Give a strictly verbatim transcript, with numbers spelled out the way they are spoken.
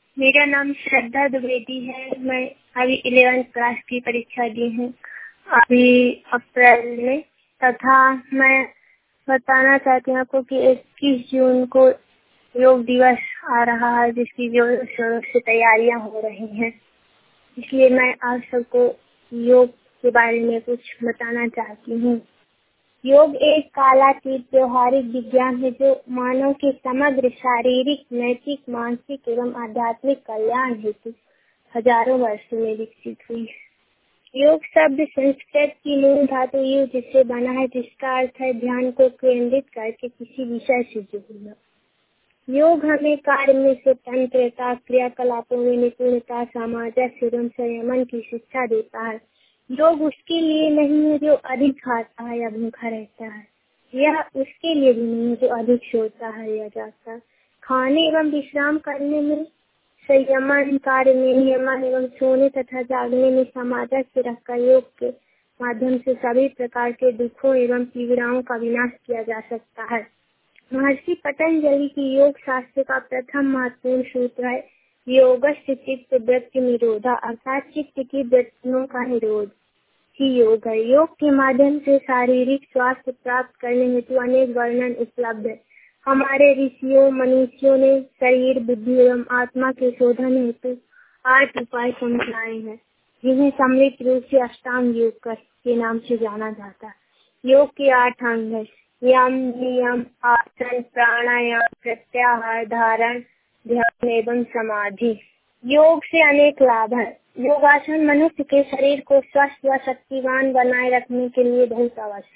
मेरा नाम श्रद्धा द्विवेदी है। मैं अभी इलेवेंथ क्लास की परीक्षा दी हूँ अभी अप्रैल में, तथा मैं बताना चाहती हूँ आपको कि इक्कीस जून को योग दिवस आ रहा है, जिसकी जोरों शोरों से तैयारियां हो रही हैं। इसलिए मैं आप सबको योग के बारे में कुछ बताना चाहती हूँ। योग एक कालातीत व्यवहारिक विज्ञान है जो मानव के समग्र शारीरिक, नैतिक, मानसिक एवं आध्यात्मिक कल्याण हेतु हजारों वर्षों में विकसित हुई है। योग शब्द संस्कृत की मूल धातु युग जिससे बना है, जिसका अर्थ है ध्यान को केंद्रित करके किसी विषय से जुड़ना। योग हमें कार्य में स्वतंत्रता, क्रियाकलापों में निपुणता, सामंजस्य एवं संयमन की शिक्षा देता है। योग उसके लिए नहीं है जो अधिक खाता है या भूखा रहता है, यह उसके लिए भी नहीं है जो अधिक सोता है या जागता है। खाने एवं विश्राम करने में संयमन, कार्य में नियमन एवं सोने तथा जागने में सामंजस्य रखकर योग के माध्यम से सभी प्रकार के दुखों एवं पीड़ाओं का विनाश किया जा सकता है। महर्षि पतंजलि की योग शास्त्र का प्रथम महत्वपूर्ण सूत्र है योगस्य चित्त वृत्ति निरोधा, अर्थात चित्त की वृत्तियों का निरोध ही योग है। योग के माध्यम से शारीरिक स्वास्थ्य प्राप्त करने हेतु अनेक वर्णन उपलब्ध है। हमारे ऋषियों मनीषियों ने शरीर, बुद्धि एवं आत्मा के शोधन हेतु आठ उपाय समझाए हैं, जिन्हें सम्मिलित रूप से अष्टांग योग के नाम से जाना जाता है। योग के आठ अंग है यम, नियम, आसन, प्राणायाम, प्रत्याहार, धारण, ध्यान एवं समाधि। योग से अनेक लाभ है। योगासन मनुष्य के शरीर को स्वस्थ व शक्तिवान बनाए रखने के लिए बहुत आवश्यक